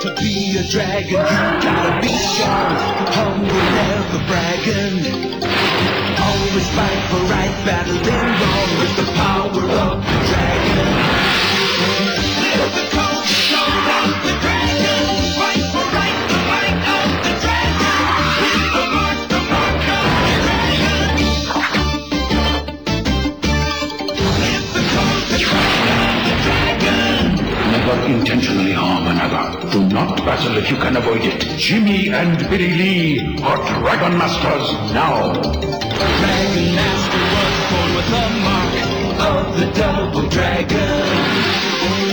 To be a dragon, you gotta be strong, humble, never bragging. Always fight for right, battling wrong with the power of the dragon. Lift the coat, show of the dragon. Fight for right, the fight of the dragon. With the mark of the dragon. Lift the coat, the crown of the dragon. Never intentionally harm another. Do not battle if you can avoid it. Jimmy and Billy Lee are Dragon Masters now. Dragon Master was born with the mark of the double dragon.